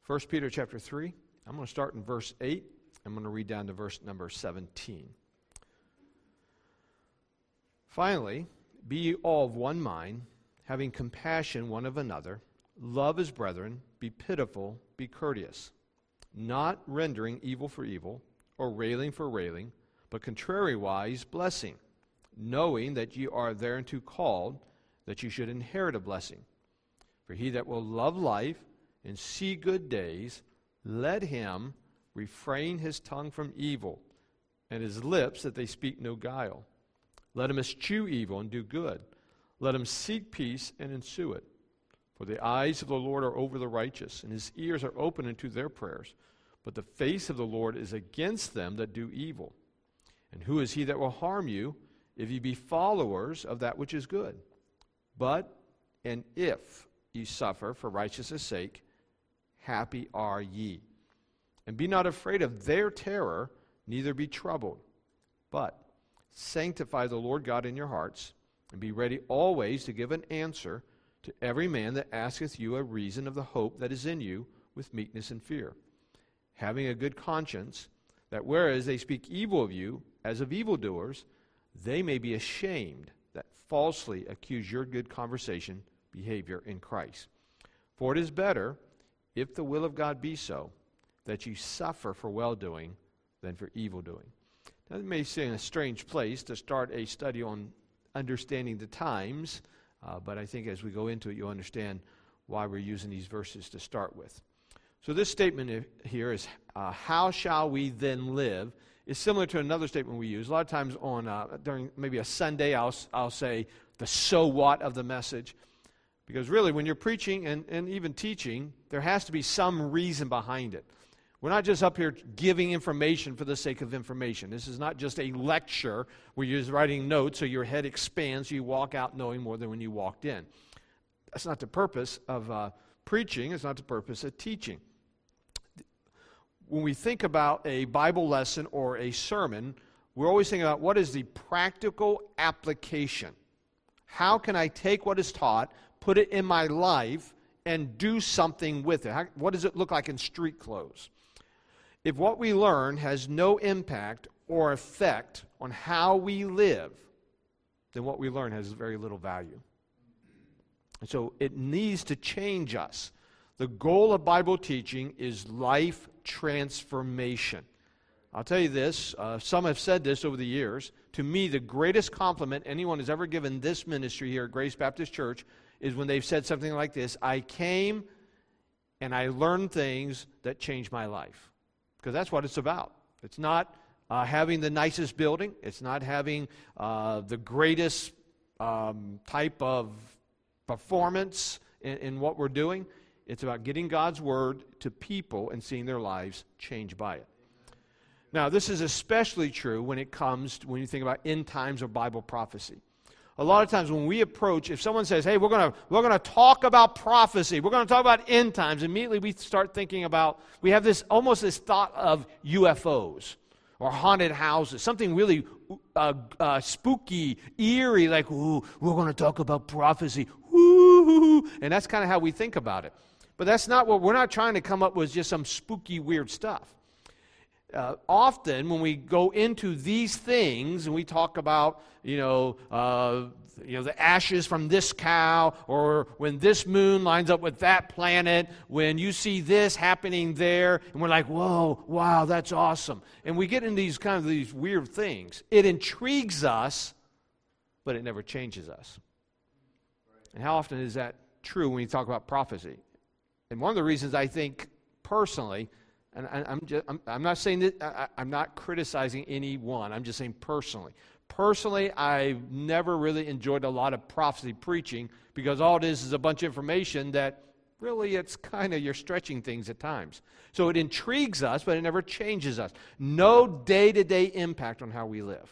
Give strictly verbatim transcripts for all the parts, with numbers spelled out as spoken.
First Peter chapter three. I'm going to start in verse eight. I'm going to read down to verse number seventeen. Finally, be ye all of one mind, having compassion one of another, love as brethren, be pitiful, be courteous, not rendering evil for evil, or railing for railing, but contrariwise blessing, knowing that ye are thereunto called, that ye should inherit a blessing. For he that will love life and see good days, let him refrain his tongue from evil, and his lips that they speak no guile. Let him eschew evil and do good. Let him seek peace and ensue it. For the eyes of the Lord are over the righteous, and his ears are open unto their prayers. But the face of the Lord is against them that do evil. And who is he that will harm you, if ye be followers of that which is good? But, and if ye suffer for righteousness' sake, happy are ye. And be not afraid of their terror, neither be troubled. But sanctify the Lord God in your hearts, and be ready always to give an answer to every man that asketh you a reason of the hope that is in you, with meekness and fear, having a good conscience, that whereas they speak evil of you, as of evildoers, they may be ashamed that falsely accuse your good conversation, behavior in Christ. For it is better, if the will of God be so, that you suffer for well-doing than for evil-doing. Now, it may seem a strange place to start a study on understanding the times, uh, but I think as we go into it, you'll understand why we're using these verses to start with. So this statement here is, uh, how shall we then live, is similar to another statement we use. A lot of times on uh, during maybe a Sunday, I'll, I'll say the so what of the message. Because really, when you're preaching and, and even teaching, there has to be some reason behind it. We're not just up here giving information for the sake of information. This is not just a lecture where you're just writing notes so your head expands, so you walk out knowing more than when you walked in. That's not the purpose of uh, preaching. It's not the purpose of teaching. When we think about a Bible lesson or a sermon, we're always thinking about what is the practical application. How can I take what is taught, put it in my life, and do something with it? How, what does it look like in street clothes? If what we learn has no impact or effect on how we live, then what we learn has very little value. And so it needs to change us. The goal of Bible teaching is life transformation. I'll tell you this, uh, some have said this over the years. To me, the greatest compliment anyone has ever given this ministry here at Grace Baptist Church is when they've said something like this: I came and I learned things that changed my life. Because that's what it's about. It's not uh, having the nicest building. It's not having uh, the greatest um, type of performance in, in what we're doing. It's about getting God's Word to people and seeing their lives changed by it. Now, this is especially true when it comes to, when you think about end times or Bible prophecy. A lot of times when we approach, if someone says, hey, we're going to we're going to talk about prophecy, we're going to talk about end times, immediately we start thinking about, we have this almost this thought of U F Os or haunted houses, something really uh, uh, spooky, eerie, like, ooh, we're going to talk about prophecy, ooh, and that's kind of how we think about it. But that's not what, we're not trying to come up with just some spooky, weird stuff. Uh, often when we go into these things and we talk about, you know, uh, you know, the ashes from this cow, or when this moon lines up with that planet, when you see this happening there, and we're like, whoa, wow, that's awesome. And we get into these kind of these weird things. It intrigues us, but it never changes us. And how often is that true when we talk about prophecy? And one of the reasons I think personally, and I'm, just, I'm, I'm not saying that, I, I'm not criticizing anyone, I'm just saying personally. Personally, I've never really enjoyed a lot of prophecy preaching, because all it is is a bunch of information that really it's kind of, you're stretching things at times. So it intrigues us, but it never changes us. No day-to-day impact on how we live.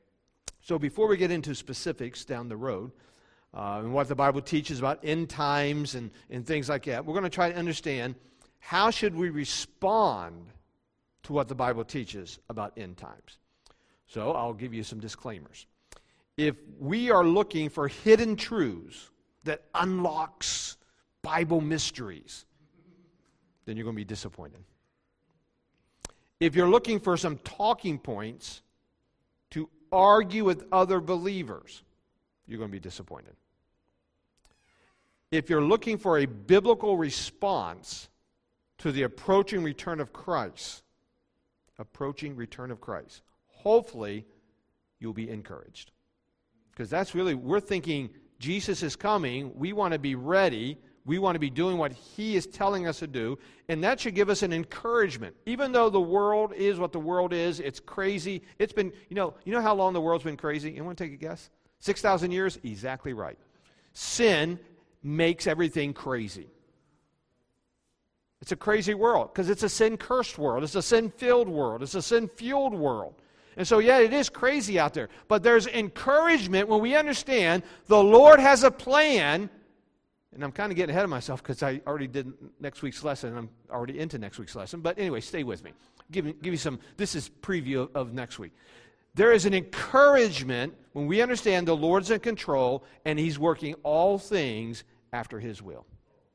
So before we get into specifics down the road, uh, and what the Bible teaches about end times and, and things like that, we're going to try to understand, how should we respond to what the Bible teaches about end times? So I'll give you some disclaimers. If we are looking for hidden truths that unlocks Bible mysteries, then you're going to be disappointed. If you're looking for some talking points to argue with other believers, you're going to be disappointed. If you're looking for a biblical response to the approaching return of Christ, approaching return of Christ, hopefully you'll be encouraged. Because that's really, we're thinking Jesus is coming, we want to be ready, we want to be doing what He is telling us to do, and that should give us an encouragement. Even though the world is what the world is, it's crazy. It's been, you know, you know how long the world's been crazy? Anyone take a guess? six thousand years? Exactly right. Sin makes everything crazy. It's a crazy world because it's a sin-cursed world. It's a sin-filled world. It's a sin-fueled world. And so, yeah, it is crazy out there. But there's encouragement when we understand the Lord has a plan. And I'm kind of getting ahead of myself because I already did next week's lesson, and I'm already into next week's lesson. But anyway, stay with me. Give me, give you some, this is preview of, of next week. There is an encouragement when we understand the Lord's in control and He's working all things after His will.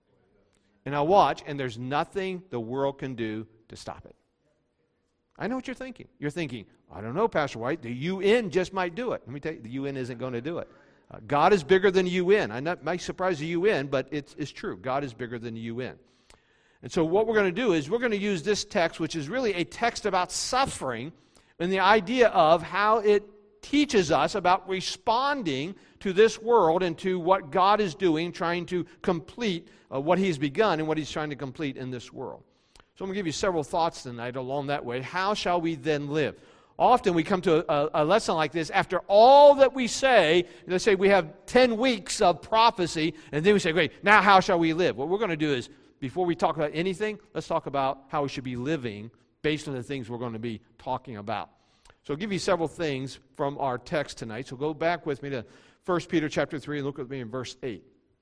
And I'll watch, and there's nothing the world can do to stop it. I know what you're thinking. You're thinking, I don't know, Pastor White, the U N just might do it. Let me tell you, the U N isn't going to do it. Uh, God is bigger than the U N. I not, might surprise the U N, but it's, it's true. God is bigger than the U N. And so what we're going to do is we're going to use this text, which is really a text about suffering, and the idea of how it teaches us about responding to this world and to what God is doing, trying to complete uh, what He's begun and what He's trying to complete in this world. So I'm going to give you several thoughts tonight along that way. How shall we then live? Often we come to a, a lesson like this after all that we say. Let's say we have ten weeks of prophecy, and then we say, great, now how shall we live? What we're going to do is, before we talk about anything, let's talk about how we should be living based on the things we're going to be talking about. So I'll give you several things from our text tonight. So go back with me to First Peter chapter three and look with me in verse eight.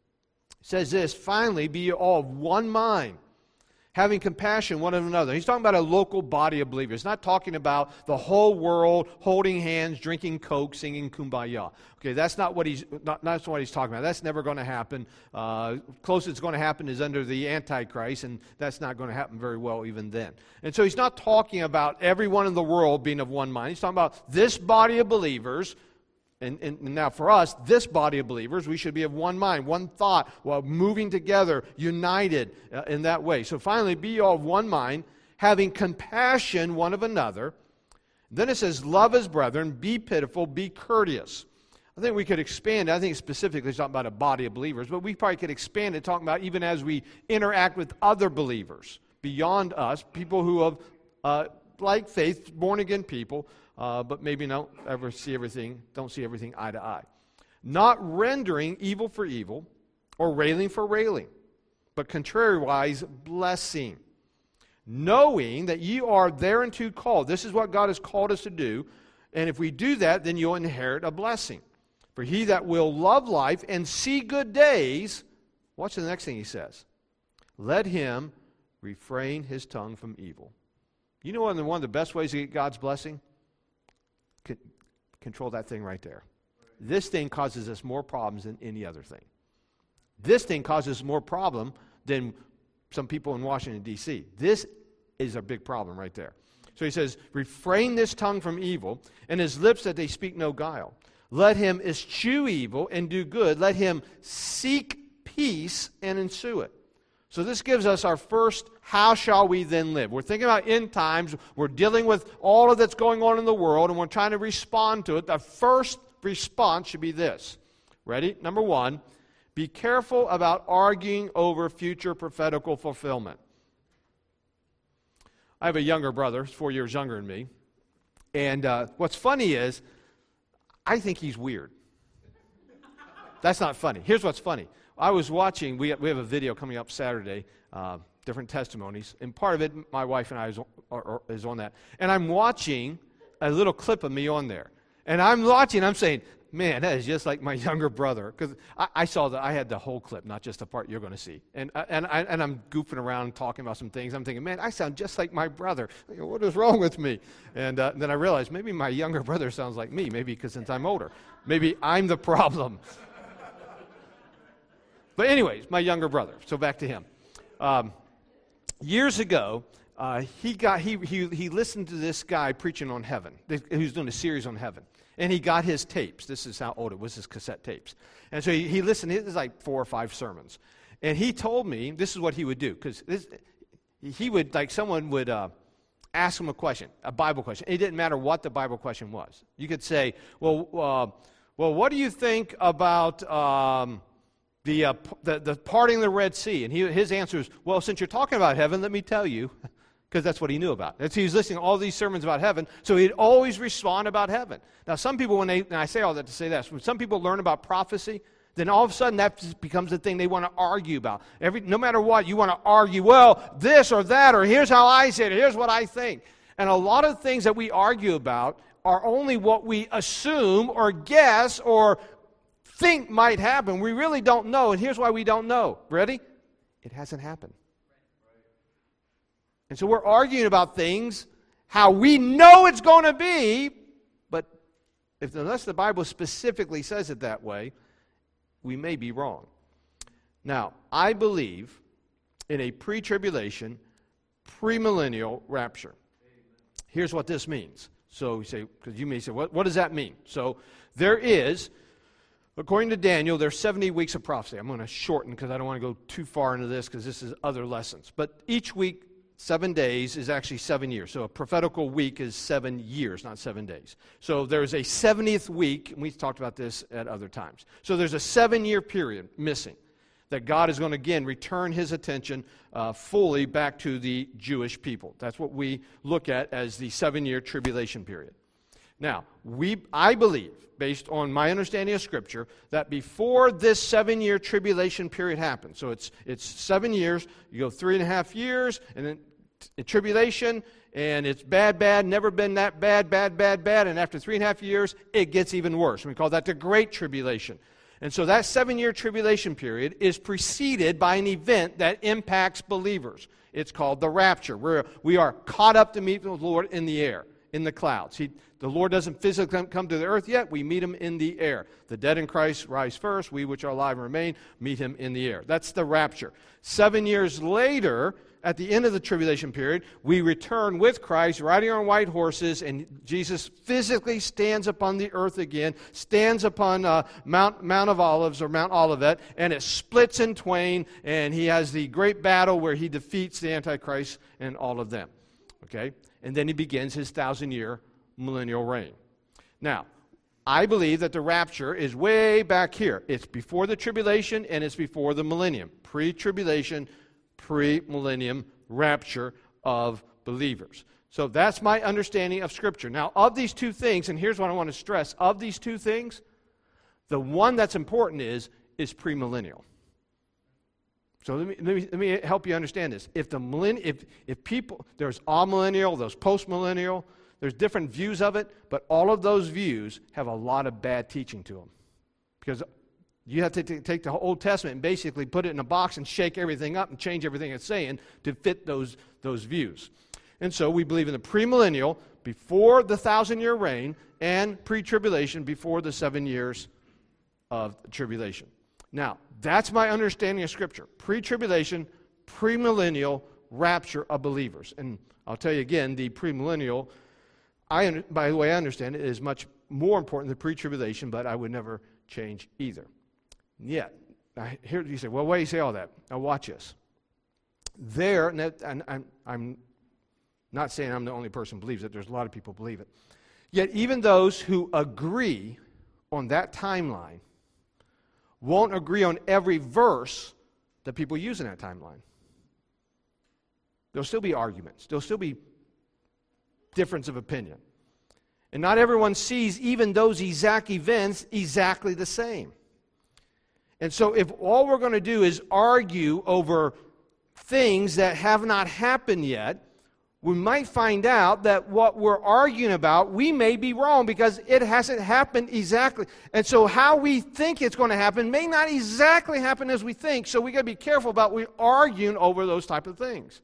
It says this, finally, be all of one mind, having compassion one of another. He's talking about a local body of believers. He's not talking about the whole world holding hands, drinking Coke, singing Kumbaya. Okay, that's not what he's not that's what he's talking about. That's never going to happen. Uh, closest it's going to happen is under the Antichrist, and that's not going to happen very well even then. And so he's not talking about everyone in the world being of one mind. He's talking about this body of believers. And, and now for us, this body of believers, we should be of one mind, one thought, while moving together, united uh, in that way. So finally, be all of one mind, having compassion one of another. Then it says, love as brethren, be pitiful, be courteous. I think we could expand it. I think specifically it's talking about a body of believers, but we probably could expand it, talking about even as we interact with other believers beyond us, people who have, uh, like faith, born-again people, Uh, but maybe don't ever see everything, don't see everything eye to eye. Not rendering evil for evil or railing for railing, but contrariwise blessing. Knowing that ye are thereunto called. This is what God has called us to do. And if we do that, then you'll inherit a blessing. For he that will love life and see good days, watch the next thing he says. Let him refrain his tongue from evil. You know one of the, one of the best ways to get God's blessing? Control that thing right there. This thing causes us more problems than any other thing. This thing causes more problem than some people in Washington, D C This is a big problem right there. So he says, refrain this tongue from evil, and his lips that they speak no guile. Let him eschew evil and do good. Let him seek peace and ensue it. So this gives us our first, how shall we then live? We're thinking about end times. We're dealing with all of that's going on in the world, and we're trying to respond to it. The first response should be this. Ready? Number one, be careful about arguing over future prophetical fulfillment. I have a younger brother, he's four years younger than me. And uh, what's funny is, I think he's weird. That's not funny. Here's what's funny. I was watching, we, we have a video coming up Saturday, uh, different testimonies, and part of it, my wife and I is, are, is on that. And I'm watching a little clip of me on there. And I'm watching, I'm saying, man, that is just like my younger brother. Because I, I saw that I had the whole clip, not just the part you're going to see. And, and, I, and I'm goofing around talking about some things. I'm thinking, man, I sound just like my brother. You know, what is wrong with me? And uh, then I realized maybe my younger brother sounds like me, maybe because since I'm older. Maybe I'm the problem. But anyways, my younger brother. So back to him. Um, years ago, uh, he got he, he he listened to this guy preaching on heaven. He was doing a series on heaven, and he got his tapes. This is how old it was, his cassette tapes. And so he, he listened. It was like four or five sermons, and he told me this is what he would do, because he would, like, someone would uh, ask him a question, a Bible question. It didn't matter what the Bible question was. You could say, well, uh, well, what do you think about um, the, uh, p- the the parting of the Red Sea? And he, his answer is, well, since you're talking about heaven, let me tell you, because that's what he knew about. That's, he was listening to all these sermons about heaven, so he'd always respond about heaven. Now, some people, when they, and I say all that to say this, when some people learn about prophecy, then all of a sudden that just becomes the thing they want to argue about. Every, no matter what, you want to argue, well, this or that, or here's how I say it, here's what I think. And a lot of things that we argue about are only what we assume or guess or think might happen. We really don't know, and here's why we don't know. Ready? It hasn't happened. And so we're arguing about things, how we know it's going to be, but if, unless the Bible specifically says it that way, we may be wrong. Now, I believe in a pre-tribulation, premillennial rapture. Here's what this means. So you say, because you may say, what, what does that mean? So there is, according to Daniel, there's seventy weeks of prophecy. I'm going to shorten because I don't want to go too far into this because this is other lessons. But each week, seven days is actually seven years. So a prophetical week is seven years, not seven days. So there's a seventieth week, and we've talked about this at other times. So there's a seven-year period missing that God is going to, again, return his attention uh, fully back to the Jewish people. That's what we look at as the seven-year tribulation period. Now, we, I believe, based on my understanding of Scripture, that before this seven-year tribulation period happens, so it's it's seven years, you go three and a half years, and then t- tribulation, and it's bad, bad, never been that bad, bad, bad, bad, and after three and a half years, it gets even worse. And we call that the Great Tribulation. And so that seven-year tribulation period is preceded by an event that impacts believers. It's called the rapture. We're, we are caught up to meet the Lord in the air, in the clouds. He, the Lord doesn't physically come to the earth yet. We meet him in the air. The dead in Christ rise first. We which are alive and remain meet him in the air. That's the rapture. Seven years later, at the end of the tribulation period, we return with Christ riding on white horses, and Jesus physically stands upon the earth again, stands upon uh, Mount, Mount of Olives or Mount Olivet, and it splits in twain, and he has the great battle where he defeats the Antichrist and all of them. Okay? And then he begins his thousand-year millennial reign. Now, I believe that the rapture is way back here. It's before the tribulation and it's before the millennium. Pre-tribulation, pre-millennium rapture of believers. So that's my understanding of Scripture. Now, of these two things, and here's what I want to stress, of these two things, the one that's important is, is premillennial. So let me, let me let me help you understand this. If the millenn- if if people, there's amillennial, there's postmillennial, there's different views of it, but all of those views have a lot of bad teaching to them. Because you have to t- take the Old Testament and basically put it in a box and shake everything up and change everything it's saying to fit those, those views. And so we believe in the premillennial, before the thousand-year reign, and pre-tribulation, before the seven years of tribulation. Now, that's my understanding of Scripture. Pre-tribulation, premillennial rapture of believers. And I'll tell you again, the premillennial, I, by the way I understand it, is much more important than pre-tribulation, but I would never change either. Yet, I hear you say, well, why do you say all that? Now watch this. There, and, that, and I'm, I'm not saying I'm the only person who believes it. There's a lot of people who believe it. Yet even those who agree on that timeline won't agree on every verse that people use in that timeline. There'll still be arguments. There'll still be difference of opinion. And not everyone sees even those exact events exactly the same. And so if all we're going to do is argue over things that have not happened yet, we might find out that what we're arguing about, we may be wrong because it hasn't happened exactly. And so how we think it's going to happen may not exactly happen as we think, so we got to be careful about we arguing over those type of things.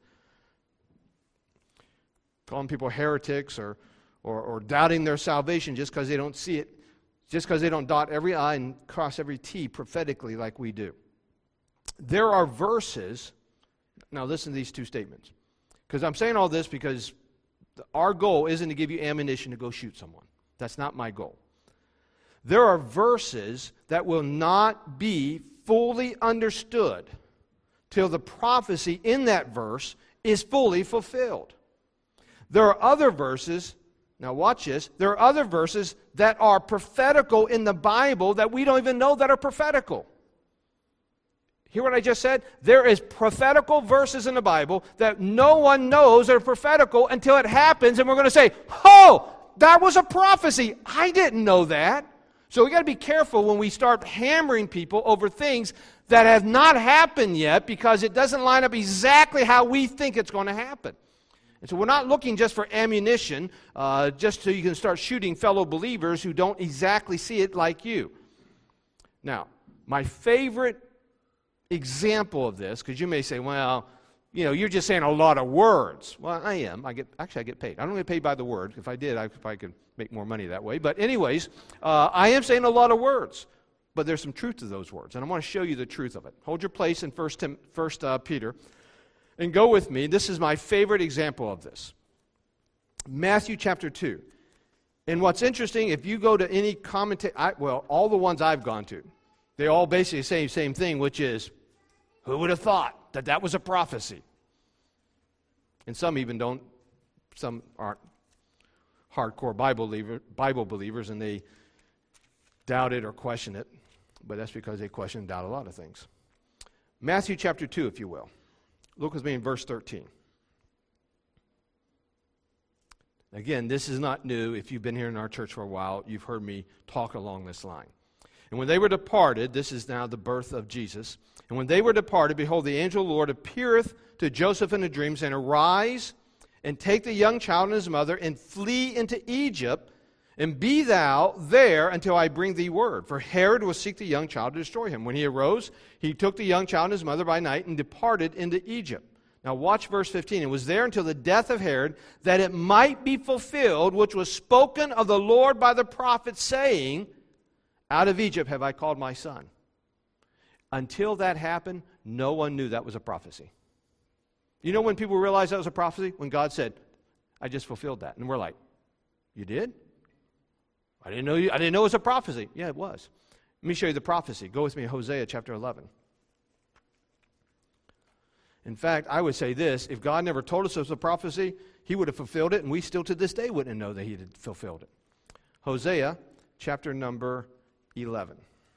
Calling people heretics or, or, or doubting their salvation just because they don't see it, just because they don't dot every I and cross every T prophetically like we do. There are verses, Now listen to these two statements. Because I'm saying all this because our goal isn't to give you ammunition to go shoot someone. That's not my goal. There are verses that will not be fully understood till the prophecy in that verse is fully fulfilled. There are other verses, now watch this, there are other verses that are prophetical in the Bible that we don't even know that are prophetical. Hear what I just said? There is prophetical verses in the Bible that no one knows are prophetical until it happens, and we're going to say, oh, that was a prophecy. I didn't know that. So we got to be careful when we start hammering people over things that have not happened yet because it doesn't line up exactly how we think it's going to happen. And so we're not looking just for ammunition, uh, just so you can start shooting fellow believers who don't exactly see it like you. Now, my favorite example of this, because you may say, well, you know, you're just saying a lot of words. Well, I am. I get actually I get paid. I don't get paid by the word. If I did, I, if I could make more money that way. But anyways, uh, I am saying a lot of words, but there's some truth to those words, and I want to show you the truth of it. Hold your place in First Tim, First uh, Peter, and go with me. This is my favorite example of this. Matthew chapter two. And what's interesting, if you go to any commentary, well, all the ones I've gone to, they all basically say the same thing, which is, who would have thought that that was a prophecy? And some even don't, some aren't hardcore Bible, believer, Bible believers, and they doubt it or question it, but that's because they question and doubt a lot of things. Matthew chapter two, if you will. Look with me in verse thirteen. Again, this is not new. If you've been here in our church for a while, you've heard me talk along this line. And when they were departed, this is now the birth of Jesus, and when they were departed, behold, the angel of the Lord appeareth to Joseph in a dream, saying, Arise, and take the young child and his mother, and flee into Egypt, and be thou there until I bring thee word. For Herod will seek the young child to destroy him. When he arose, he took the young child and his mother by night, and departed into Egypt. Now watch verse fifteen. It was there until the death of Herod, that it might be fulfilled, which was spoken of the Lord by the prophet, saying, Out of Egypt have I called my son. Until that happened, no one knew that was a prophecy. You know when people realized that was a prophecy? When God said, I just fulfilled that. And we're like, you did? I didn't know you, I didn't know it was a prophecy. Yeah, it was. Let me show you the prophecy. Go with me to Hosea chapter eleven. In fact, I would say this, if God never told us it was a prophecy, he would have fulfilled it, and we still to this day wouldn't know that he had fulfilled it. Hosea chapter number eleven.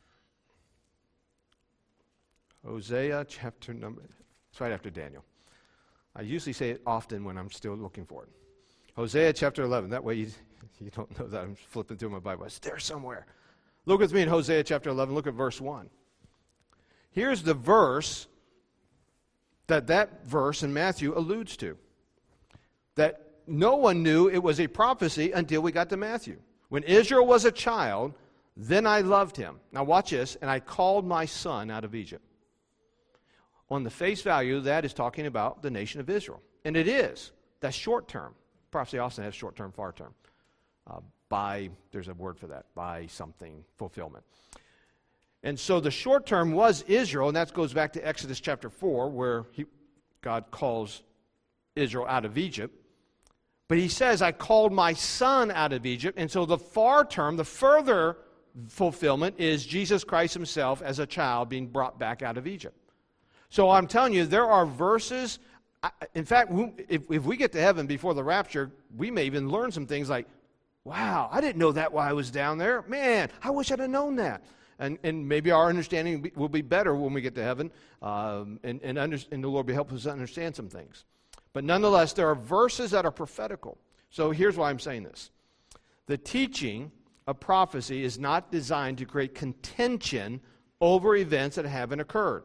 Hosea chapter number, it's right after Daniel. I usually say it often when I'm still looking for it. Hosea chapter eleven. That way you, you don't know that I'm flipping through my Bible. It's there somewhere. Look with me in Hosea chapter eleven. Look at verse one. Here's the verse that that verse in Matthew alludes to. That no one knew it was a prophecy until we got to Matthew. When Israel was a child, then I loved him. Now watch this. And I called my son out of Egypt. On the face value, that is talking about the nation of Israel. And it is. That's short term. Prophecy often has short term, far term. Uh, by, there's a word for that, by something, fulfillment. And so the short term was Israel, and that goes back to Exodus chapter four, where he, God calls Israel out of Egypt. But he says, I called my son out of Egypt. And so the far term, the further fulfillment is Jesus Christ himself as a child being brought back out of Egypt. So I'm telling you, there are verses. In fact, if, if we get to heaven before the rapture, we may even learn some things like, wow, I didn't know that while I was down there. Man, I wish I'd have known that. And, and maybe our understanding will be better when we get to heaven, um, and, and, under, and the Lord will help us understand some things. But nonetheless, there are verses that are prophetical. So here's why I'm saying this. The teaching of prophecy is not designed to create contention over events that haven't occurred.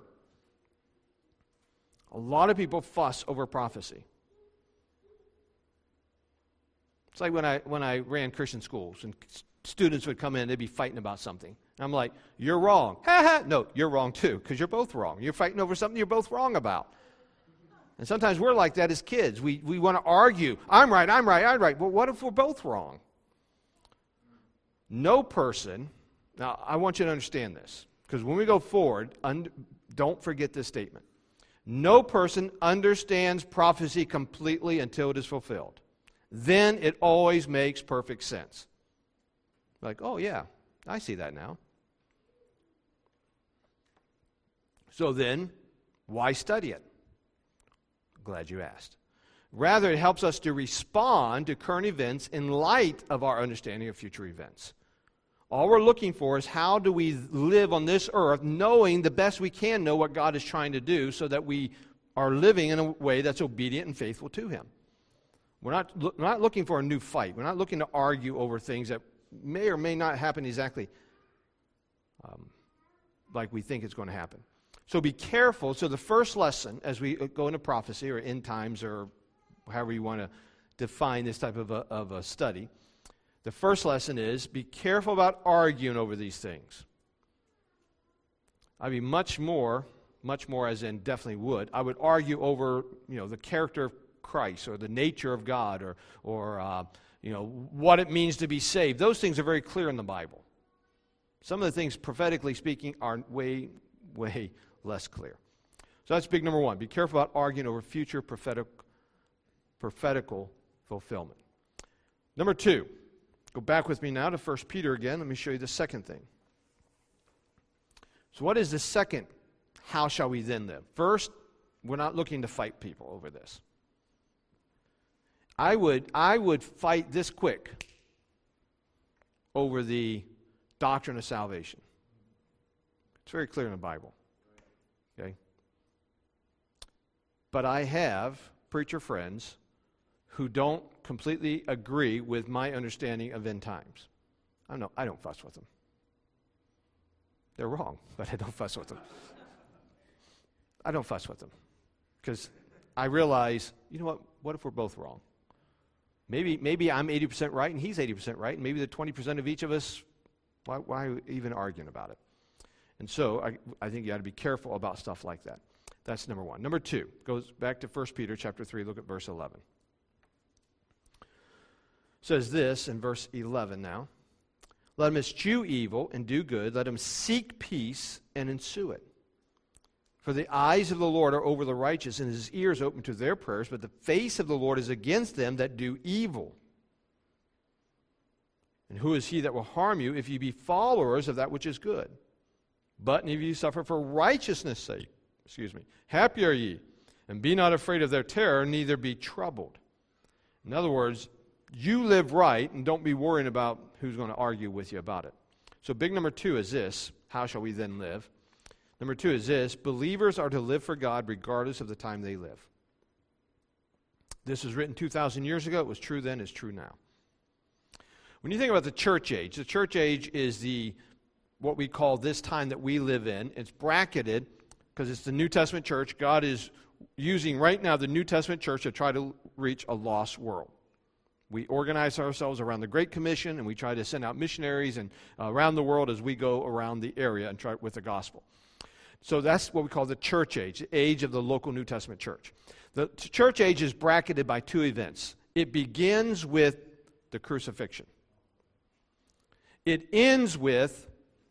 A lot of people fuss over prophecy. It's like when I when I ran Christian schools and students would come in, they'd be fighting about something. And I'm like, you're wrong. Ha ha! No, you're wrong too, because you're both wrong. You're fighting over something you're both wrong about. And sometimes we're like that as kids. We we want to argue. I'm right, I'm right, I'm right. Well, what if we're both wrong? No person, now I want you to understand this, because when we go forward, un, don't forget this statement. No person understands prophecy completely until it is fulfilled. Then it always makes perfect sense. Like, oh yeah, I see that now. So then, why study it? Glad you asked. Rather, it helps us to respond to current events in light of our understanding of future events. All we're looking for is how do we live on this earth knowing the best we can know what God is trying to do so that we are living in a way that's obedient and faithful to Him. We're not, we're not looking for a new fight. We're not looking to argue over things that may or may not happen exactly um, like we think it's going to happen. So be careful. So the first lesson as we go into prophecy or end times or however you want to define this type of a, of a study, the first lesson is be careful about arguing over these things. I'd be much more, much more as in definitely would, I would argue over, you know, the character of Christ or the nature of God or, or uh, you know, what it means to be saved. Those things are very clear in the Bible. Some of the things, prophetically speaking, are way, way less clear. So that's big number one. Be careful about arguing over future prophetic, prophetical fulfillment. Number two, go back with me now to First Peter again. Let me show you the second thing. So what is the second, how shall we then live? First, we're not looking to fight people over this. I would, I would fight this quick over the doctrine of salvation. It's very clear in the Bible. Okay? But I have preacher friends who don't completely agree with my understanding of end times. I don't know, I don't fuss with them. They're wrong, but I don't fuss with them. I don't fuss with them. Because I realize, you know what, what if we're both wrong? Maybe maybe I'm eighty percent right and he's eighty percent right, and maybe the twenty percent of each of us, why, why even arguing about it? And so I, I think you ought to be careful about stuff like that. That's number one. Number two, goes back to First Peter chapter three, look at verse eleven. It says this in verse eleven now. Let him eschew evil and do good. Let him seek peace and ensue it. For the eyes of the Lord are over the righteous, and his ears open to their prayers, but the face of the Lord is against them that do evil. And who is he that will harm you if you be followers of that which is good? But if you suffer for righteousness' sake, excuse me, happy are ye, and be not afraid of their terror, neither be troubled. In other words, you live right, and don't be worrying about who's going to argue with you about it. So big number two is this, how shall we then live? Number two is this, believers are to live for God regardless of the time they live. This was written two thousand years ago. It was true then, it's true now. When you think about the church age, the church age is the what we call this time that we live in. It's bracketed because it's the New Testament church. God is using right now the New Testament church to try to reach a lost world. We organize ourselves around the Great Commission, and we try to send out missionaries and uh, around the world as we go around the area and try with the gospel. So that's what we call the church age, the age of the local New Testament church. The church age is bracketed by two events. It begins with the crucifixion. It ends with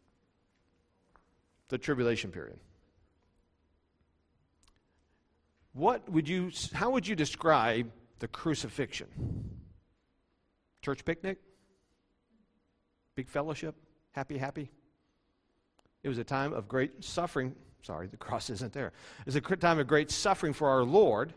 the tribulation period. What would you, how would you describe the crucifixion? Church picnic? Big fellowship? Happy, happy? It was a time of great suffering. Sorry, the cross isn't there. It was a time of great suffering for our Lord.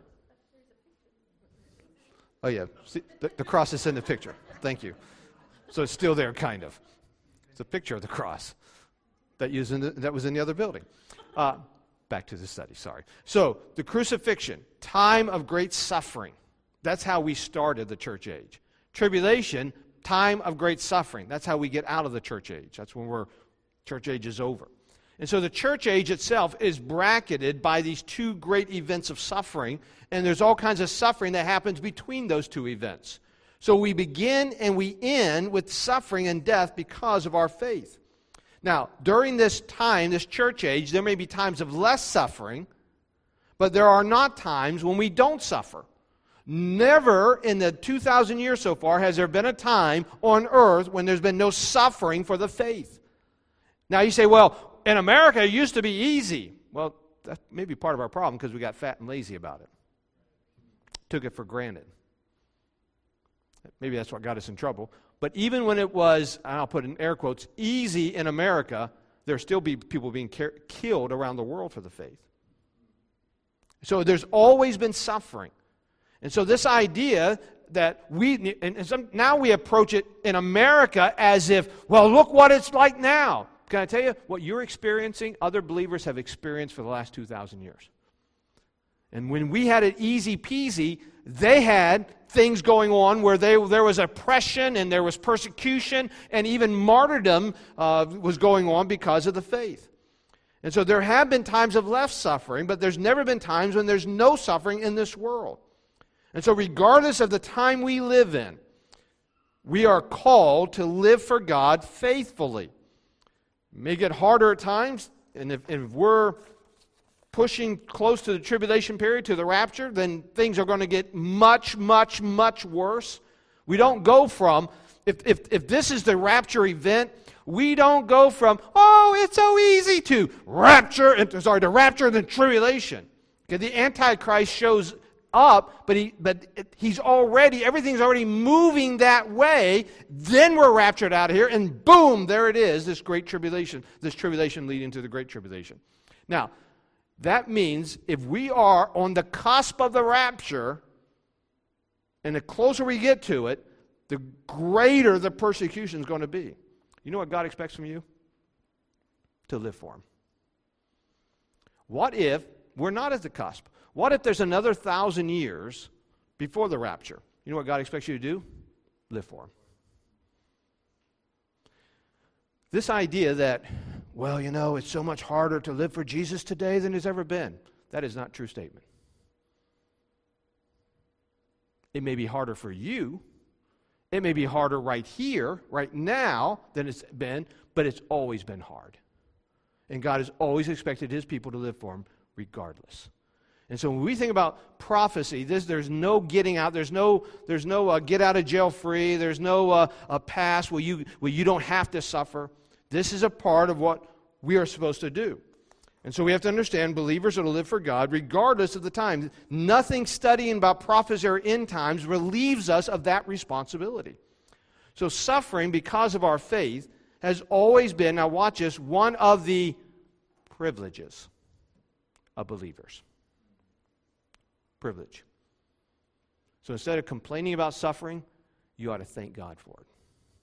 Oh, yeah. See, the, the cross is in the picture. Thank you. So it's still there, kind of. It's a picture of the cross that, used in the, that was in the other building. Uh, back to the study, sorry. So the crucifixion, time of great suffering. That's how we started the church age. Tribulation, time of great suffering. That's how we get out of the church age. That's when we're church age is over. And so the church age itself is bracketed by these two great events of suffering, and there's all kinds of suffering that happens between those two events. So we begin and we end with suffering and death because of our faith. Now, during this time, this church age, there may be times of less suffering, but there are not times when we don't suffer. Never in the two thousand years so far has there been a time on earth when there's been no suffering for the faith. Now you say, well, in America it used to be easy. Well, that's maybe part of our problem because we got fat and lazy about it. Took it for granted. Maybe that's what got us in trouble. But even when it was, and I'll put in air quotes, easy in America, there still be people being car- killed around the world for the faith. So there's always been suffering. And so this idea that we, and some, now we approach it in America as if, well, look what it's like now. Can I tell you, what you're experiencing, other believers have experienced for the last two thousand years. And when we had it easy peasy, they had things going on where they, there was oppression and there was persecution and even martyrdom uh, was going on because of the faith. And so there have been times of less suffering, but there's never been times when there's no suffering in this world. And so regardless of the time we live in, we are called to live for God faithfully. It may get harder at times, and if, if we're pushing close to the tribulation period, to the rapture, then things are going to get much, much, much worse. We don't go from, if, if, if this is the rapture event, we don't go from, oh, it's so easy to rapture, and, sorry, to rapture and then tribulation. Okay, the Antichrist shows up, but he, but he's already, everything's already moving that way. Then we're raptured out of here, and boom, there it is, this great tribulation, this tribulation leading to the great tribulation. Now, that means if we are on the cusp of the rapture, and the closer we get to it, the greater the persecution is going to be. You know what God expects from you? To live for Him. What if we're not at the cusp? What if there's another thousand years before the rapture? You know what God expects you to do? Live for Him. This idea that, well, you know, it's so much harder to live for Jesus today than it's ever been. That is not a true statement. It may be harder for you. It may be harder right here, right now, than it's been, but it's always been hard. And God has always expected His people to live for Him regardless. And so when we think about prophecy, this, there's no getting out, there's no, there's no uh, get out of jail free, there's no uh, a pass where you, where you don't have to suffer. This is a part of what we are supposed to do. And so we have to understand believers are to live for God regardless of the time. Nothing studying about prophecy or end times relieves us of that responsibility. So suffering because of our faith has always been, now watch this, one of the privileges of believers. Privilege. So instead of complaining about suffering, you ought to thank God for it.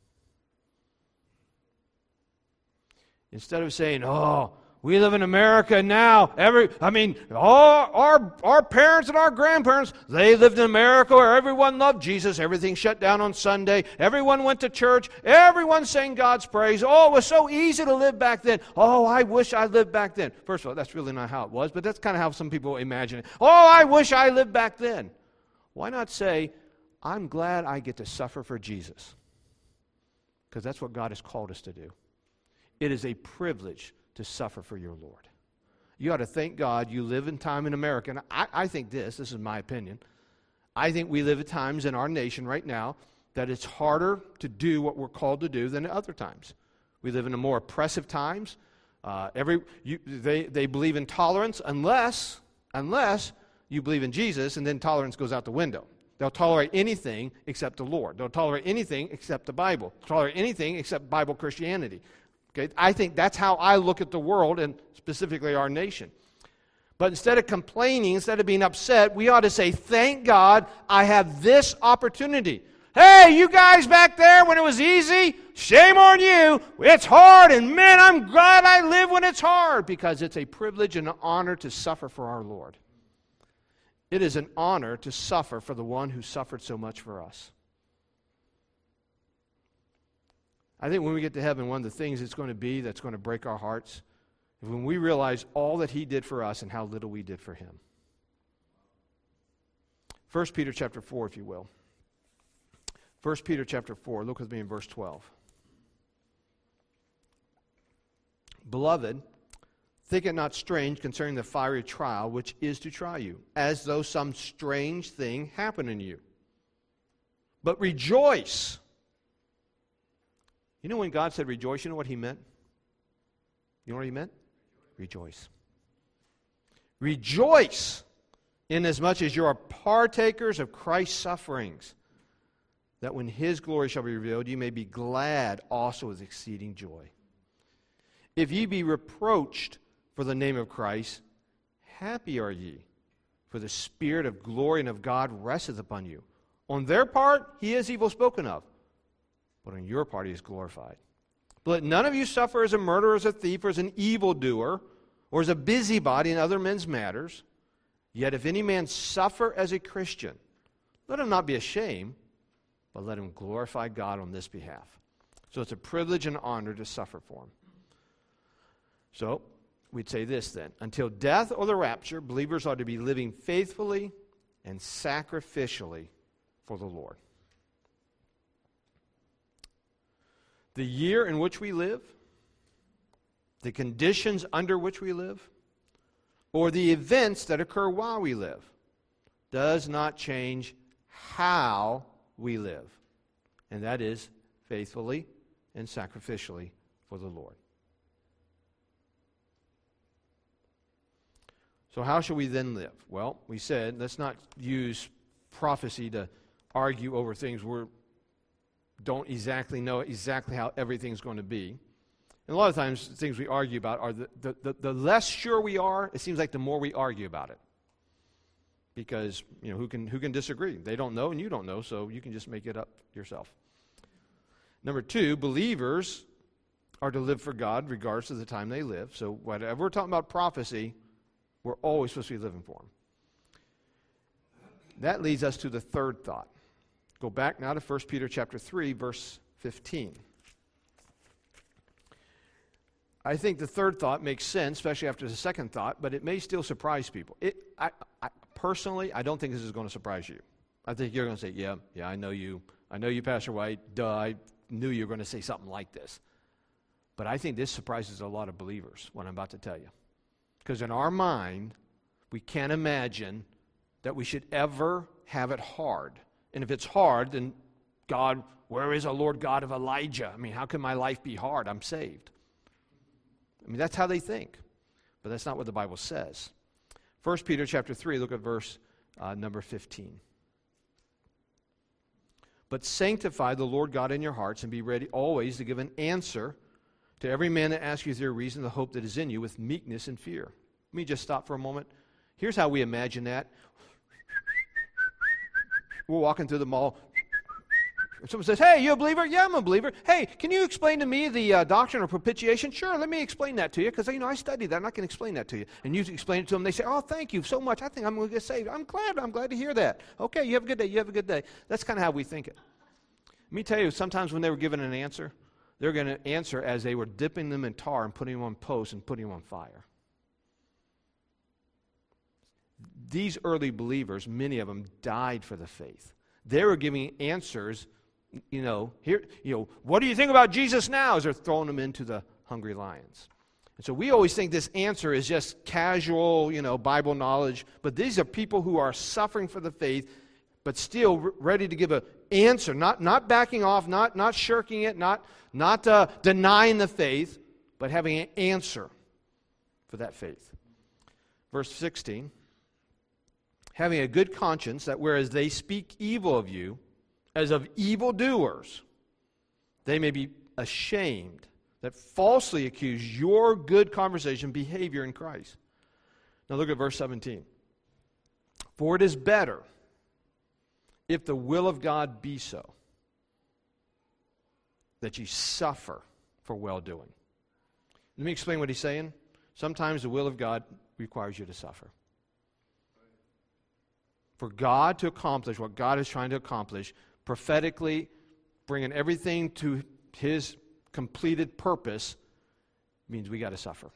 Instead of saying, oh, we live in America now. Every, I mean, all our, our parents and our grandparents, they lived in America where everyone loved Jesus. Everything shut down on Sunday. Everyone went to church. Everyone sang God's praise. Oh, it was so easy to live back then. Oh, I wish I lived back then. First of all, that's really not how it was, but that's kind of how some people imagine it. Oh, I wish I lived back then. Why not say, I'm glad I get to suffer for Jesus? Because that's what God has called us to do. It is a privilege to suffer for your Lord. You ought to thank God you live in time in America. And I, I think this, this is my opinion, I think we live at times in our nation right now that it's harder to do what we're called to do than at other times. We live in a more oppressive times. Uh, every you, they, they believe in tolerance unless, unless you believe in Jesus, and then tolerance goes out the window. They'll tolerate anything except the Lord. They'll tolerate anything except the Bible. They'll tolerate anything except Bible Christianity. Okay, I think that's how I look at the world and specifically our nation. But instead of complaining, instead of being upset, we ought to say, thank God I have this opportunity. Hey, you guys back there when it was easy, shame on you. It's hard, and man, I'm glad I live when it's hard because it's a privilege and an honor to suffer for our Lord. It is an honor to suffer for the one who suffered so much for us. I think when we get to heaven, one of the things it's going to be that's going to break our hearts is when we realize all that He did for us and how little we did for Him. First Peter chapter four, if you will. First Peter chapter four, look with me in verse twelve. Beloved, think it not strange concerning the fiery trial which is to try you, as though some strange thing happened in you. But rejoice. You know when God said rejoice, you know what He meant? You know what He meant? Rejoice. Rejoice, inasmuch as you are partakers of Christ's sufferings, that when his glory shall be revealed, you may be glad also with exceeding joy. If ye be reproached for the name of Christ, happy are ye, for the Spirit of glory and of God resteth upon you. On their part, he is evil spoken of, but on your part he is glorified. But let none of you suffer as a murderer, as a thief, or as an evildoer, or as a busybody in other men's matters. Yet if any man suffer as a Christian, let him not be ashamed, but let him glorify God on this behalf. So it's a privilege and honor to suffer for him. So we'd say this then. Until death or the rapture, believers are to be living faithfully and sacrificially for the Lord. The year in which we live, the conditions under which we live, or the events that occur while we live, does not change how we live. And that is faithfully and sacrificially for the Lord. So how shall we then live? Well, we said, let's not use prophecy to argue over things we don't exactly know exactly how everything's going to be. And a lot of times, things we argue about are the, the, the, the less sure we are, it seems like the more we argue about it. Because, you know, who can, who can disagree? They don't know and you don't know, so you can just make it up yourself. Number two, believers are to live for God regardless of the time they live. So whatever we're talking about prophecy, we're always supposed to be living for Him. That leads us to the third thought. Go back now to First Peter chapter three, verse fifteen. I think the third thought makes sense, especially after the second thought, but it may still surprise people. It, I, I, personally, I don't think this is going to surprise you. I think you're going to say, yeah, yeah, I know you. I know you, Pastor White. Duh, I knew you were going to say something like this. But I think this surprises a lot of believers, what I'm about to tell you. Because in our mind, we can't imagine that we should ever have it hard. And if it's hard, then God, where is the Lord God of Elijah? I mean, how can my life be hard? I'm saved. I mean, that's how they think. But that's not what the Bible says. First Peter chapter three, look at verse uh, number fifteen. But sanctify the Lord God in your hearts, and be ready always to give an answer to every man that asks you their reason, the hope that is in you, with meekness and fear. Let me just stop for a moment. Here's how we imagine that. We're walking through the mall. Someone says, hey, you a believer? Yeah, I'm a believer. Hey, can you explain to me the uh, doctrine of propitiation? Sure, let me explain that to you, because, you know, I studied that, and I can explain that to you. And you explain it to them, they say, oh, thank you so much. I think I'm going to get saved. I'm glad. I'm glad to hear that. Okay, you have a good day. You have a good day. That's kind of how we think it. Let me tell you, sometimes when they were given an answer, they're going to answer as they were dipping them in tar and putting them on posts and putting them on fire. These early believers, many of them died for the faith. They were giving answers, you know, here, you know, what do you think about Jesus now? As they're throwing them into the hungry lions. And so we always think this answer is just casual, you know, Bible knowledge. But these are people who are suffering for the faith, but still re- ready to give an answer, not not backing off, not not shirking it, not not uh, denying the faith, but having an answer for that faith. Verse sixteen. Having a good conscience, that whereas they speak evil of you, as of evildoers, they may be ashamed that falsely accuse your good conversation, behavior in Christ. Now look at verse seventeen. For it is better, if the will of God be so, that you suffer for well-doing. Let me explain what he's saying. Sometimes the will of God requires you to suffer. For God to accomplish what God is trying to accomplish, prophetically bringing everything to His completed purpose, means we got to suffer.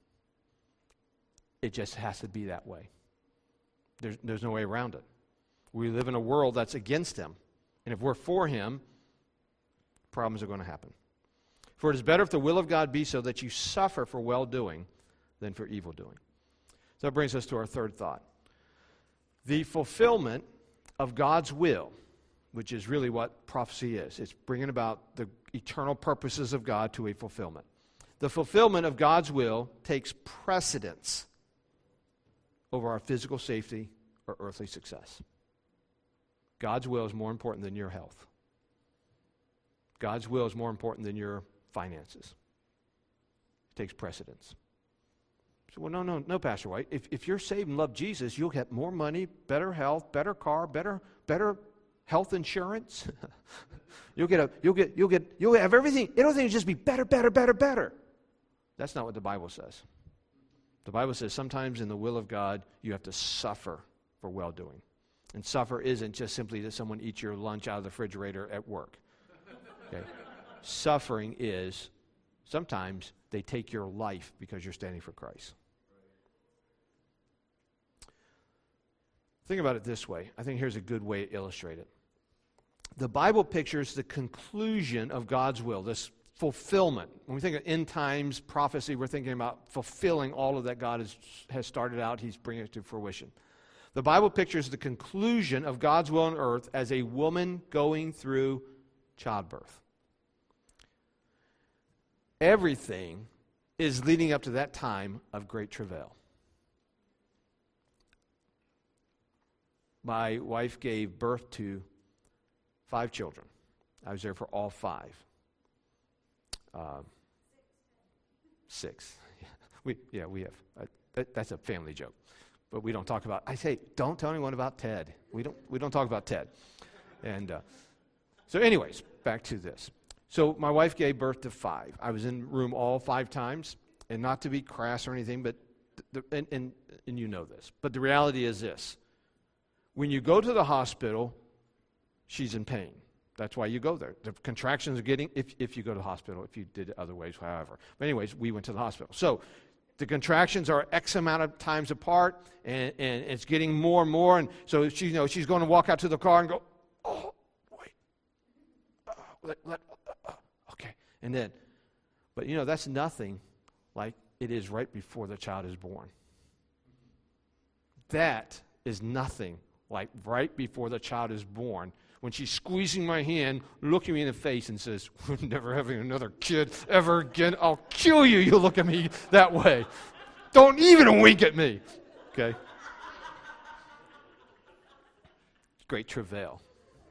It just has to be that way. There's, there's no way around it. We live in a world that's against Him. And if we're for Him, problems are going to happen. For it is better if the will of God be so that you suffer for well-doing than for evil-doing. So that brings us to our third thought. The fulfillment of God's will, which is really what prophecy is. It's bringing about the eternal purposes of God to a fulfillment. The fulfillment of God's will takes precedence over our physical safety or earthly success. God's will is more important than your health. God's will is more important than your finances. It takes precedence. So, well, no, no, no, Pastor White. If, if you're saved and love Jesus, you'll get more money, better health, better car, better, better health insurance. you'll get a, you'll get, you'll get, you'll have everything. Everything will just be better, better, better, better. That's not what the Bible says. The Bible says sometimes in the will of God, you have to suffer for well-doing. And suffer isn't just simply that someone eats your lunch out of the refrigerator at work. Okay. Suffering is sometimes they take your life because you're standing for Christ. Think about it this way. I think here's a good way to illustrate it. The Bible pictures the conclusion of God's will, this fulfillment. When we think of end times prophecy, we're thinking about fulfilling all of that God has, has started out. He's bringing it to fruition. The Bible pictures the conclusion of God's will on earth as a woman going through childbirth. Everything is leading up to that time of great travail. My wife gave birth to five children. I was there for all five. Uh, six. we, yeah, we have. Uh, that, that's a family joke. But we don't talk about, I say, don't tell anyone about Ted. We don't, we don't talk about Ted. And uh, so anyways, back to this. So my wife gave birth to five. I was in the room all five times, and not to be crass or anything, but the, and, and, and you know this. But the reality is this. When you go to the hospital, she's in pain. That's why you go there. The contractions are getting, if, if you go to the hospital, if you did it other ways, however. But anyways, we went to the hospital. So the contractions are X amount of times apart, and, and it's getting more and more. And so she, you know, she's going to walk out to the car and go, oh, wait, uh, let, let, uh, okay. And then, but you know, that's nothing like it is right before the child is born. That is nothing like right before the child is born, when she's squeezing my hand, looking me in the face and says, we're never having another kid ever again. I'll kill you, you look at me that way. Don't even wink at me. Okay? Great travail.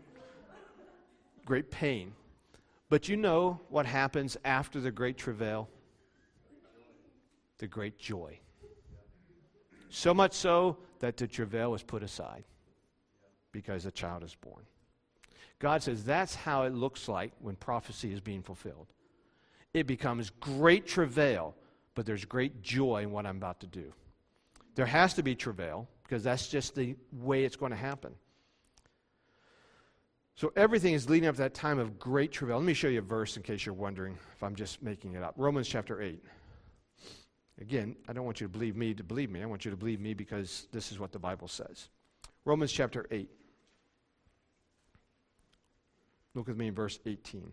Great pain. But you know what happens after the great travail? The great joy. So much so that the travail is put aside because a child is born. God says that's how it looks like when prophecy is being fulfilled. It becomes great travail, but there's great joy in what I'm about to do. There has to be travail because that's just the way it's going to happen. So everything is leading up to that time of great travail. Let me show you a verse in case you're wondering if I'm just making it up. Romans chapter eight. Again, I don't want you to believe me to believe me. I want you to believe me because this is what the Bible says. Romans chapter eight. Look with me in verse eighteen.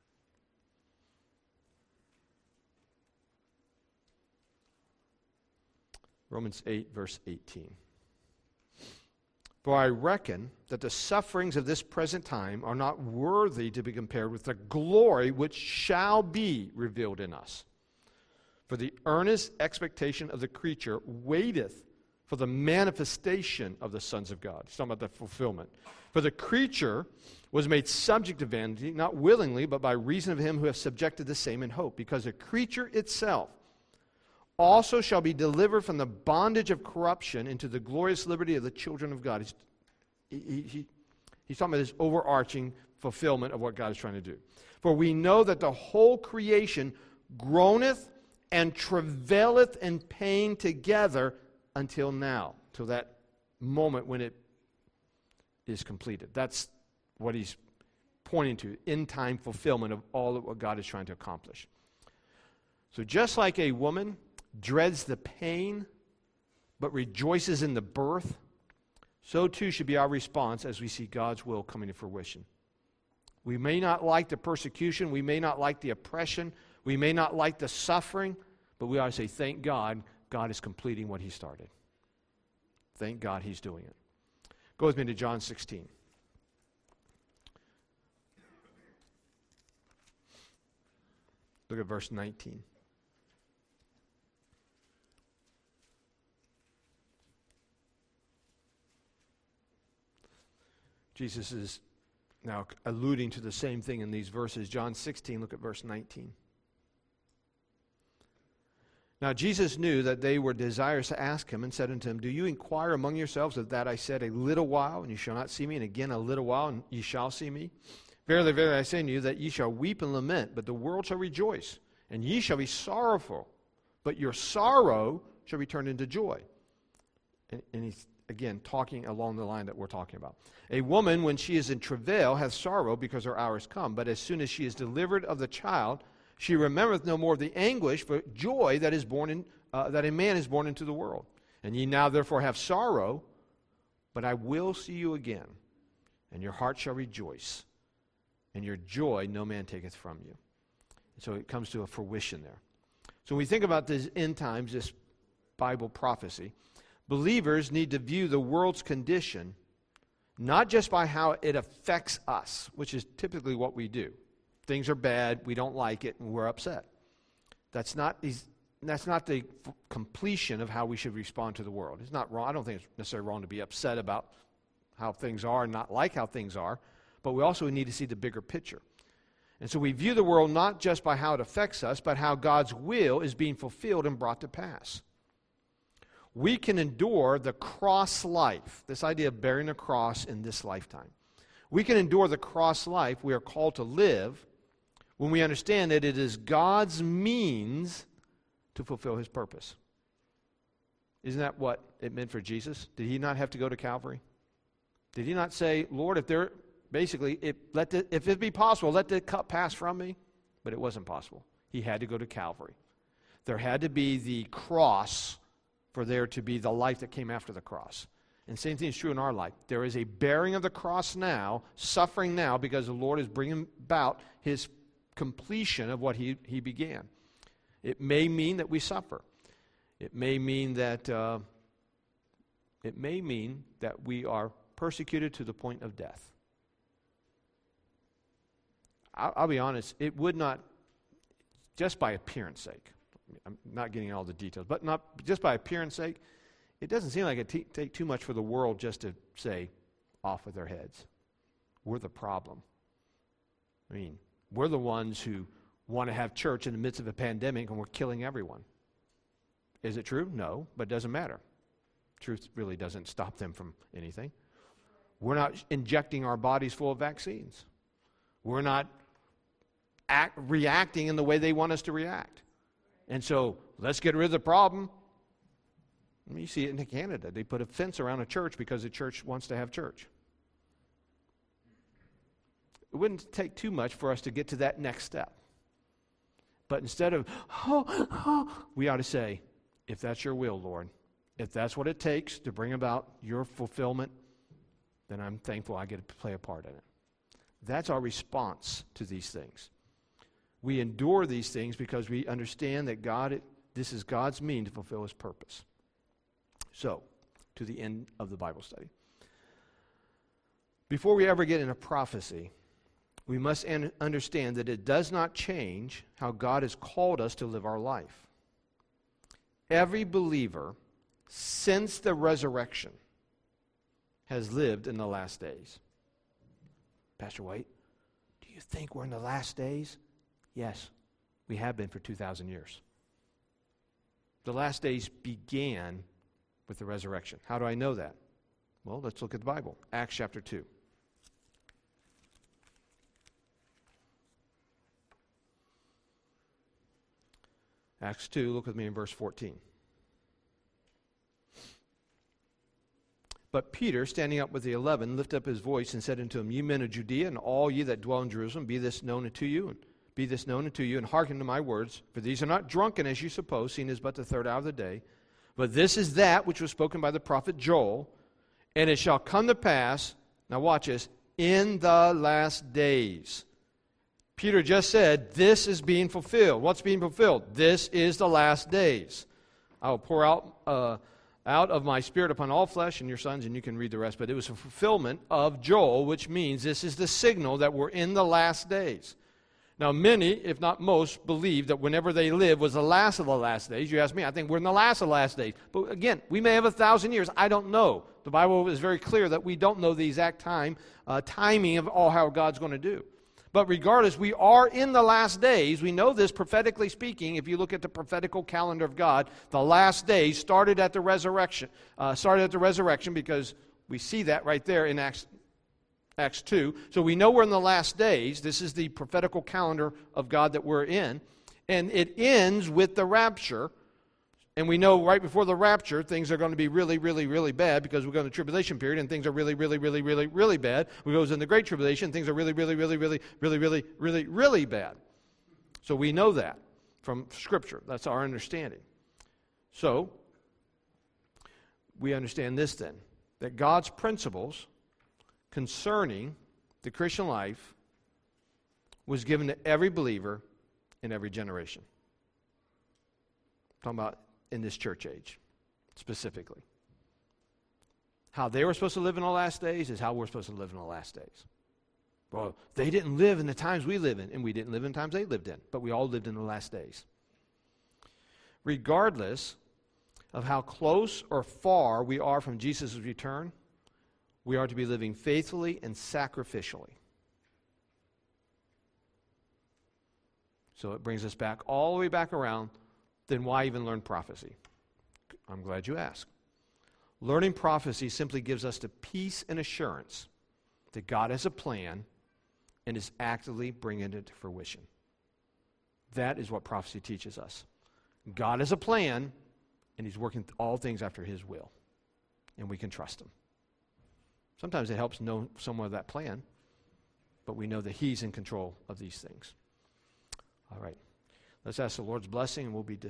Romans eight, verse eighteen. For I reckon that the sufferings of this present time are not worthy to be compared with the glory which shall be revealed in us. For the earnest expectation of the creature waiteth for the manifestation of the sons of God. He's talking about the fulfillment. For the creature was made subject to vanity, not willingly, but by reason of him who has subjected the same in hope. Because the creature itself also shall be delivered from the bondage of corruption into the glorious liberty of the children of God. He's, he, he, he's talking about this overarching fulfillment of what God is trying to do. For we know that the whole creation groaneth and travaileth in pain together until now, till that moment when it is completed. That's what he's pointing to, end-time fulfillment of all of what God is trying to accomplish. So just like a woman dreads the pain but rejoices in the birth, so too should be our response as we see God's will coming to fruition. We may not like the persecution, we may not like the oppression, we may not like the suffering, but we ought to say, thank God, God is completing what he started. Thank God he's doing it. Go with me to John sixteen. Look at verse nineteen. Jesus is now alluding to the same thing in these verses. John sixteen, look at verse nineteen. Now Jesus knew that they were desirous to ask him, and said unto him, Do you inquire among yourselves of that I said, a little while, and you shall not see me, and again a little while, and ye shall see me? Verily, verily, I say unto you, that ye shall weep and lament, but the world shall rejoice. And ye shall be sorrowful, but your sorrow shall be turned into joy. And, and he's, again, talking along the line that we're talking about. A woman, when she is in travail, hath sorrow, because her hour is come. But as soon as she is delivered of the child, she remembereth no more of the anguish for joy that is born in, uh, that a man is born into the world. And ye now therefore have sorrow, but I will see you again, and your heart shall rejoice, and your joy no man taketh from you. And so it comes to a fruition there. So when we think about this end times, this Bible prophecy, believers need to view the world's condition not just by how it affects us, which is typically what we do. Things are bad, we don't like it, and we're upset. That's not that's not the f- completion of how we should respond to the world. It's not wrong. I don't think it's necessarily wrong to be upset about how things are and not like how things are, but we also need to see the bigger picture. And so we view the world not just by how it affects us, but how God's will is being fulfilled and brought to pass. We can endure the cross life, this idea of bearing a cross in this lifetime. We can endure the cross life we are called to live when we understand that it is God's means to fulfill his purpose. Isn't that what it meant for Jesus? Did he not have to go to Calvary? Did he not say, Lord, if there, basically, if, let the, if it be possible, let the cup pass from me? But it wasn't possible. He had to go to Calvary. There had to be the cross for there to be the life that came after the cross. And the same thing is true in our life. There is a bearing of the cross now, suffering now, because the Lord is bringing about his completion of what he, he began. It may mean that we suffer. It may mean that uh, it may mean that we are persecuted to the point of death. I'll, I'll be honest, it would not, just by appearance sake, I'm not getting all the details, but not just by appearance sake, it doesn't seem like it t- take too much for the world just to say, off with their heads. We're the problem. I mean, we're the ones who want to have church in the midst of a pandemic and we're killing everyone. Is it true? No, but it doesn't matter. Truth really doesn't stop them from anything. We're not injecting our bodies full of vaccines. We're not act, reacting in the way they want us to react. And so, let's get rid of the problem. I mean, you see it in Canada. They put a fence around a church because the church wants to have church. It wouldn't take too much for us to get to that next step. But instead of, oh, oh, we ought to say, if that's your will, Lord, if that's what it takes to bring about your fulfillment, then I'm thankful I get to play a part in it. That's our response to these things. We endure these things because we understand that God, this is God's means to fulfill his purpose. So, to the end of the Bible study. Before we ever get into prophecy, we must an- understand that it does not change how God has called us to live our life. Every believer, since the resurrection, has lived in the last days. Pastor White, do you think we're in the last days? Yes, we have been for two thousand years. The last days began with the resurrection. How do I know that? Well, let's look at the Bible. Acts chapter two. Acts two, look with me in verse fourteen. But Peter, standing up with the eleven, lifted up his voice and said unto them, Ye men of Judea, and all ye that dwell in Jerusalem, be this known unto you, and be this known unto you, and hearken to my words. For these are not drunken, as you suppose, seeing it is but the third hour of the day. But this is that which was spoken by the prophet Joel. And it shall come to pass, now watch this, in the last days. Peter just said, this is being fulfilled. What's being fulfilled? This is the last days. I will pour out uh, out of my spirit upon all flesh, and your sons, and you can read the rest. But it was a fulfillment of Joel, which means this is the signal that we're in the last days. Now, many, if not most, believe that whenever they live was the last of the last days. You ask me, I think we're in the last of the last days. But again, we may have a thousand years. I don't know. The Bible is very clear that we don't know the exact time, uh, timing of all how God's going to do. But regardless, we are in the last days. We know this prophetically speaking. If you look at the prophetical calendar of God, the last days started at the resurrection. Uh, started at the resurrection because we see that right there in Acts Acts two. So we know we're in the last days. This is the prophetical calendar of God that we're in. And it ends with the rapture. And we know right before the rapture, things are going to be really, really, really bad because we're going to the tribulation period and things are really, really, really, really, really bad. We goes in the Great Tribulation, things are really, really, really, really, really, really, really, really bad. So we know that from Scripture. That's our understanding. So we understand this then, that God's principles concerning the Christian life was given to every believer in every generation. I'm talking about in this church age, specifically. How they were supposed to live in the last days is how we're supposed to live in the last days. Well, they didn't live in the times we live in, and we didn't live in the times they lived in, but we all lived in the last days. Regardless of how close or far we are from Jesus' return, we are to be living faithfully and sacrificially. So it brings us back all the way back around. Then why even learn prophecy? I'm glad you asked. Learning prophecy simply gives us the peace and assurance that God has a plan and is actively bringing it to fruition. That is what prophecy teaches us. God has a plan, and He's working all things after His will, and we can trust Him. Sometimes it helps know somewhat of that plan, but we know that He's in control of these things. All right. Let's ask the Lord's blessing, and we'll be dismissed.